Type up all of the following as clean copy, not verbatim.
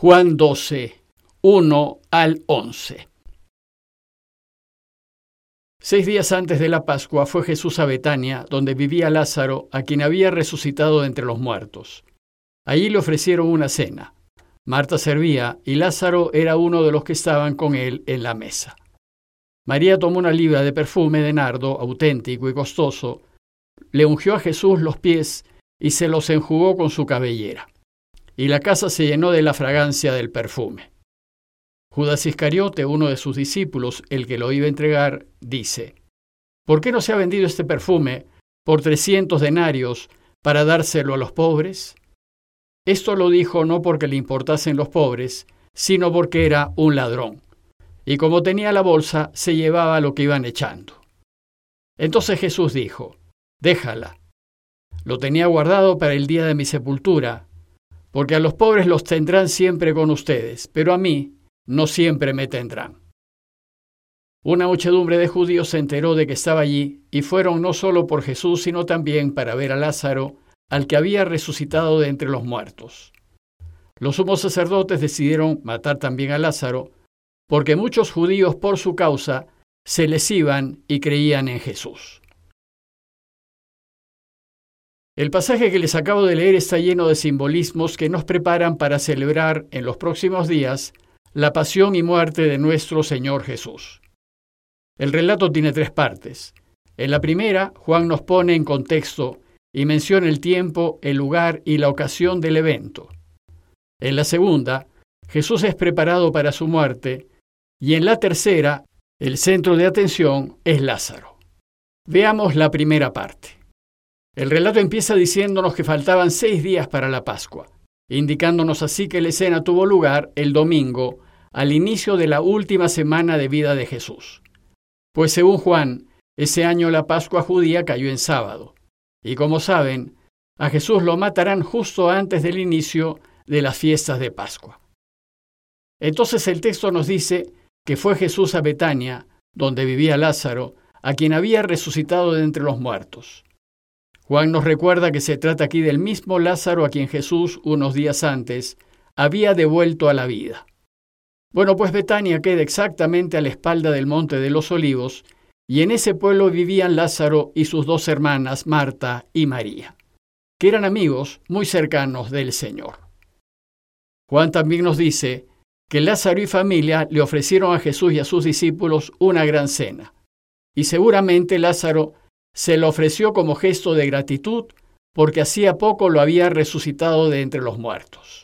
Juan 12, 1 al 11. 6 días antes de la Pascua fue Jesús a Betania, donde vivía Lázaro, a quien había resucitado de entre los muertos. Allí le ofrecieron una cena. Marta servía y Lázaro era uno de los que estaban con él en la mesa. María tomó una libra de perfume de nardo auténtico y costoso, le ungió a Jesús los pies y se los enjugó con su cabellera. Y la casa se llenó de la fragancia del perfume. Judas Iscariote, uno de sus discípulos, el que lo iba a entregar, dice: ¿Por qué no se ha vendido este perfume por 300 denarios para dárselo a los pobres? Esto lo dijo no porque le importasen los pobres, sino porque era un ladrón. Y como tenía la bolsa, se llevaba lo que iban echando. Entonces Jesús dijo: déjala. Lo tenía guardado para el día de mi sepultura, porque a los pobres los tendrán siempre con ustedes, pero a mí no siempre me tendrán. Una muchedumbre de judíos se enteró de que estaba allí y fueron no solo por Jesús, sino también para ver a Lázaro, al que había resucitado de entre los muertos. Los sumos sacerdotes decidieron matar también a Lázaro, porque muchos judíos por su causa se les iban y creían en Jesús. El pasaje que les acabo de leer está lleno de simbolismos que nos preparan para celebrar en los próximos días la pasión y muerte de nuestro Señor Jesús. El relato tiene 3 partes. En la primera, Juan nos pone en contexto y menciona el tiempo, el lugar y la ocasión del evento. En la segunda, Jesús es preparado para su muerte, y en la tercera, el centro de atención es Lázaro. Veamos la primera parte. El relato empieza diciéndonos que faltaban 6 días para la Pascua, indicándonos así que la escena tuvo lugar el domingo, al inicio de la última semana de vida de Jesús. Pues según Juan, ese año la Pascua judía cayó en sábado, y como saben, a Jesús lo matarán justo antes del inicio de las fiestas de Pascua. Entonces el texto nos dice que fue Jesús a Betania, donde vivía Lázaro, a quien había resucitado de entre los muertos. Juan nos recuerda que se trata aquí del mismo Lázaro a quien Jesús, unos días antes, había devuelto a la vida. Bueno, pues Betania queda exactamente a la espalda del Monte de los Olivos, y en ese pueblo vivían Lázaro y sus 2 hermanas, Marta y María, que eran amigos muy cercanos del Señor. Juan también nos dice que Lázaro y familia le ofrecieron a Jesús y a sus discípulos una gran cena, y seguramente Lázaro se lo ofreció como gesto de gratitud porque hacía poco lo había resucitado de entre los muertos.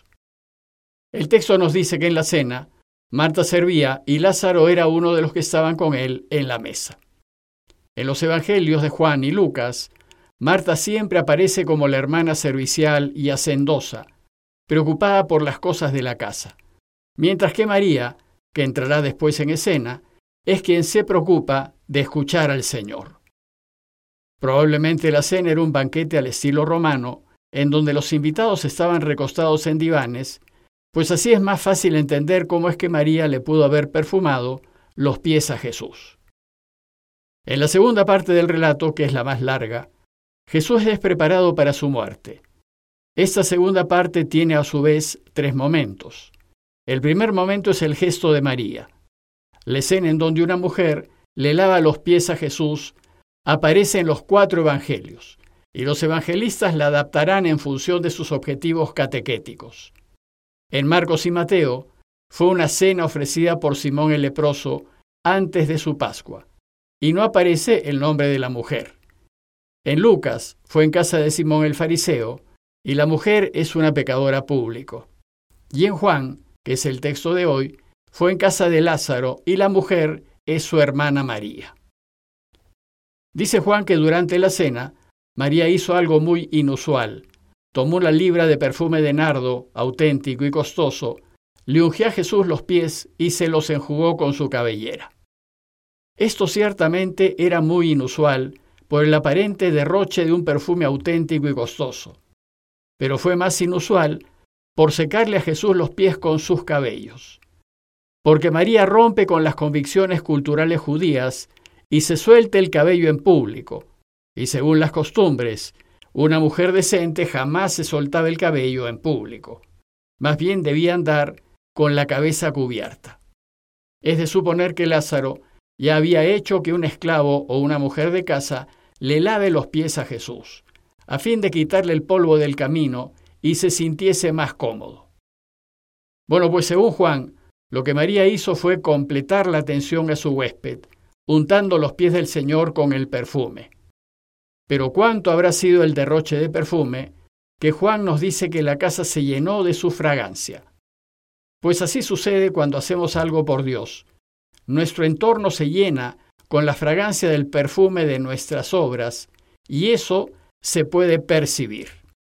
El texto nos dice que en la cena, Marta servía y Lázaro era uno de los que estaban con él en la mesa. En los evangelios de Juan y Lucas, Marta siempre aparece como la hermana servicial y hacendosa, preocupada por las cosas de la casa, mientras que María, que entrará después en escena, es quien se preocupa de escuchar al Señor. Probablemente la cena era un banquete al estilo romano, en donde los invitados estaban recostados en divanes, pues así es más fácil entender cómo es que María le pudo haber perfumado los pies a Jesús. En la segunda parte del relato, que es la más larga, Jesús es preparado para su muerte. Esta segunda parte tiene a su vez 3 momentos. El primer momento es el gesto de María. La escena en donde una mujer le lava los pies a Jesús aparece en los 4 evangelios, y los evangelistas la adaptarán en función de sus objetivos catequéticos. En Marcos y Mateo, fue una cena ofrecida por Simón el leproso antes de su Pascua, y no aparece el nombre de la mujer. En Lucas, fue en casa de Simón el fariseo, y la mujer es una pecadora público. Y en Juan, que es el texto de hoy, fue en casa de Lázaro, y la mujer es su hermana María. Dice Juan que durante la cena, María hizo algo muy inusual. Tomó una libra de perfume de nardo, auténtico y costoso, le ungió a Jesús los pies y se los enjugó con su cabellera. Esto ciertamente era muy inusual por el aparente derroche de un perfume auténtico y costoso, pero fue más inusual por secarle a Jesús los pies con sus cabellos. Porque María rompe con las convicciones culturales judías y se suelta el cabello en público, y según las costumbres, una mujer decente jamás se soltaba el cabello en público. Más bien debía andar con la cabeza cubierta. Es de suponer que Lázaro ya había hecho que un esclavo o una mujer de casa le lave los pies a Jesús, a fin de quitarle el polvo del camino y se sintiese más cómodo. Bueno, pues según Juan, lo que María hizo fue completar la atención a su huésped, untando los pies del Señor con el perfume. Pero cuánto habrá sido el derroche de perfume, que Juan nos dice que la casa se llenó de su fragancia. Pues así sucede cuando hacemos algo por Dios. Nuestro entorno se llena con la fragancia del perfume de nuestras obras, y eso se puede percibir.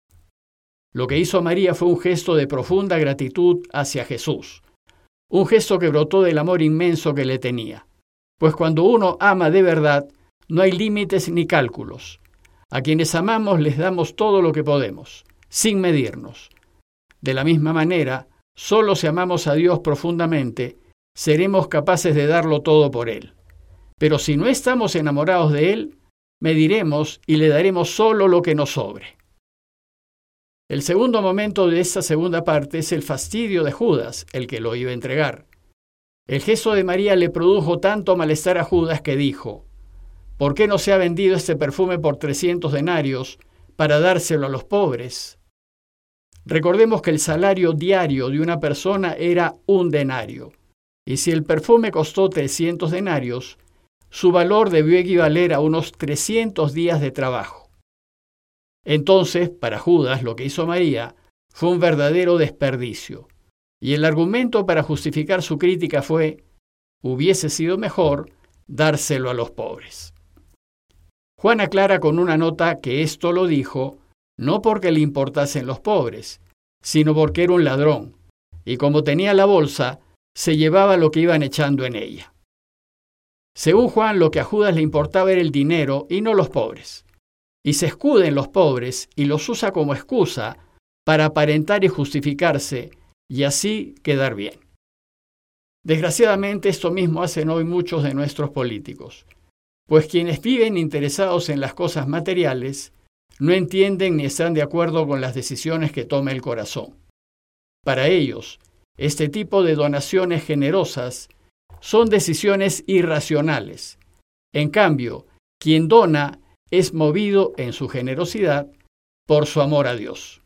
Lo que hizo María fue un gesto de profunda gratitud hacia Jesús, un gesto que brotó del amor inmenso que le tenía. Pues cuando uno ama de verdad, no hay límites ni cálculos. A quienes amamos les damos todo lo que podemos, sin medirnos. De la misma manera, solo si amamos a Dios profundamente, seremos capaces de darlo todo por Él. Pero si no estamos enamorados de Él, mediremos y le daremos solo lo que nos sobre. El segundo momento de esta segunda parte es el fastidio de Judas, el que lo iba a entregar. El gesto de María le produjo tanto malestar a Judas que dijo: ¿por qué no se ha vendido este perfume por 300 denarios para dárselo a los pobres? Recordemos que el salario diario de una persona era 1 denario, y si el perfume costó 300 denarios, su valor debió equivaler a unos 300 días de trabajo. Entonces, para Judas, lo que hizo María fue un verdadero desperdicio, y el argumento para justificar su crítica fue: hubiese sido mejor dárselo a los pobres. Juan aclara con una nota que esto lo dijo no porque le importasen los pobres, sino porque era un ladrón, y como tenía la bolsa, se llevaba lo que iban echando en ella. Según Juan, lo que a Judas le importaba era el dinero y no los pobres, y se escuda en los pobres y los usa como excusa para aparentar y justificarse, y así quedar bien. Desgraciadamente, esto mismo hacen hoy muchos de nuestros políticos, pues quienes viven interesados en las cosas materiales no entienden ni están de acuerdo con las decisiones que toma el corazón. Para ellos, este tipo de donaciones generosas son decisiones irracionales. En cambio, quien dona es movido en su generosidad por su amor a Dios.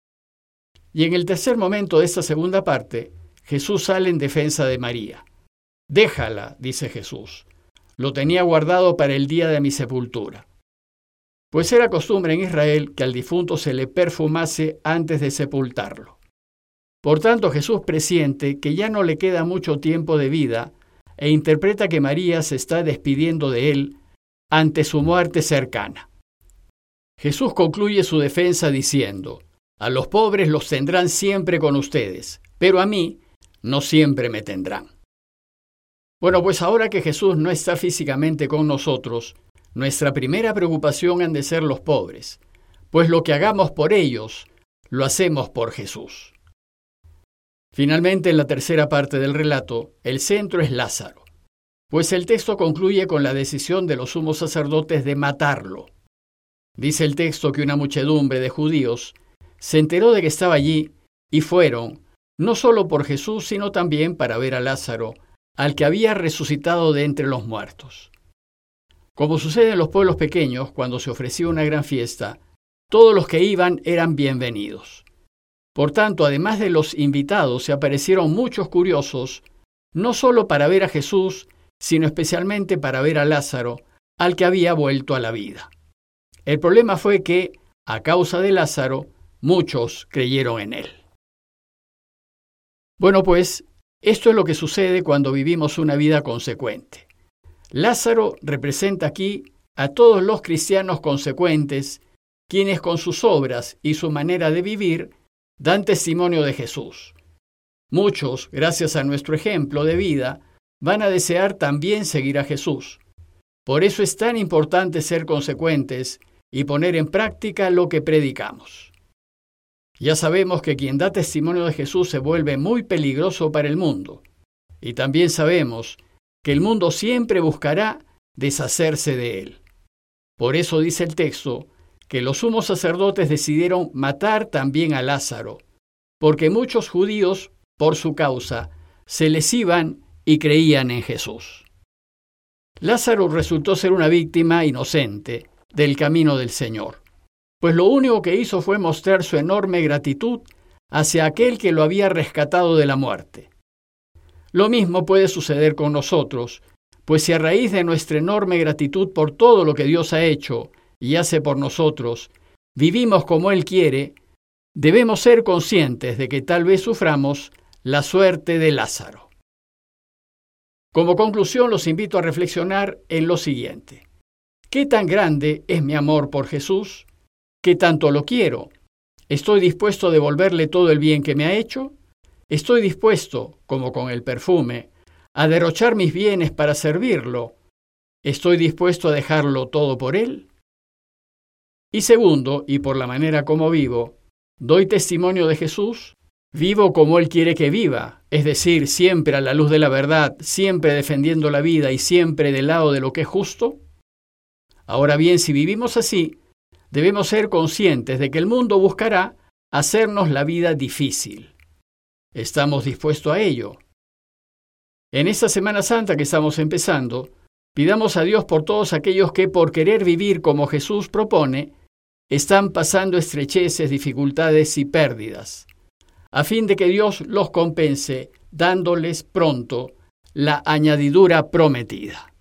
Y en el tercer momento de esta segunda parte, Jesús sale en defensa de María. Déjala, dice Jesús. Lo tenía guardado para el día de mi sepultura. Pues era costumbre en Israel que al difunto se le perfumase antes de sepultarlo. Por tanto, Jesús presiente que ya no le queda mucho tiempo de vida e interpreta que María se está despidiendo de él ante su muerte cercana. Jesús concluye su defensa diciendo: a los pobres los tendrán siempre con ustedes, pero a mí no siempre me tendrán. Bueno, pues ahora que Jesús no está físicamente con nosotros, nuestra primera preocupación han de ser los pobres, pues lo que hagamos por ellos, lo hacemos por Jesús. Finalmente, en la tercera parte del relato, el centro es Lázaro, pues el texto concluye con la decisión de los sumos sacerdotes de matarlo. Dice el texto que una muchedumbre de judíos se enteró de que estaba allí y fueron, no solo por Jesús, sino también para ver a Lázaro, al que había resucitado de entre los muertos. Como sucede en los pueblos pequeños, cuando se ofrecía una gran fiesta, todos los que iban eran bienvenidos. Por tanto, además de los invitados, se aparecieron muchos curiosos, no solo para ver a Jesús, sino especialmente para ver a Lázaro, al que había vuelto a la vida. El problema fue que, a causa de Lázaro, muchos creyeron en él. Bueno, pues, esto es lo que sucede cuando vivimos una vida consecuente. Lázaro representa aquí a todos los cristianos consecuentes, quienes con sus obras y su manera de vivir dan testimonio de Jesús. Muchos, gracias a nuestro ejemplo de vida, van a desear también seguir a Jesús. Por eso es tan importante ser consecuentes y poner en práctica lo que predicamos. Ya sabemos que quien da testimonio de Jesús se vuelve muy peligroso para el mundo. Y también sabemos que el mundo siempre buscará deshacerse de él. Por eso dice el texto que los sumos sacerdotes decidieron matar también a Lázaro, porque muchos judíos por su causa, se les iban y creían en Jesús. Lázaro resultó ser una víctima inocente del camino del Señor, pues lo único que hizo fue mostrar su enorme gratitud hacia aquel que lo había rescatado de la muerte. Lo mismo puede suceder con nosotros, pues si a raíz de nuestra enorme gratitud por todo lo que Dios ha hecho y hace por nosotros, vivimos como Él quiere, debemos ser conscientes de que tal vez suframos la suerte de Lázaro. Como conclusión, los invito a reflexionar en lo siguiente. ¿Qué tan grande es mi amor por Jesús? ¿Qué tanto lo quiero? ¿Estoy dispuesto a devolverle todo el bien que me ha hecho? ¿Estoy dispuesto, como con el perfume, a derrochar mis bienes para servirlo? ¿Estoy dispuesto a dejarlo todo por Él? Y segundo, y por la manera como vivo, ¿doy testimonio de Jesús? ¿Vivo como Él quiere que viva? Es decir, siempre a la luz de la verdad, siempre defendiendo la vida y siempre del lado de lo que es justo. Ahora bien, si vivimos así, debemos ser conscientes de que el mundo buscará hacernos la vida difícil. ¿Estamos dispuestos a ello? En esta Semana Santa que estamos empezando, pidamos a Dios por todos aquellos que, por querer vivir como Jesús propone, están pasando estrecheces, dificultades y pérdidas, a fin de que Dios los compense dándoles pronto la añadidura prometida.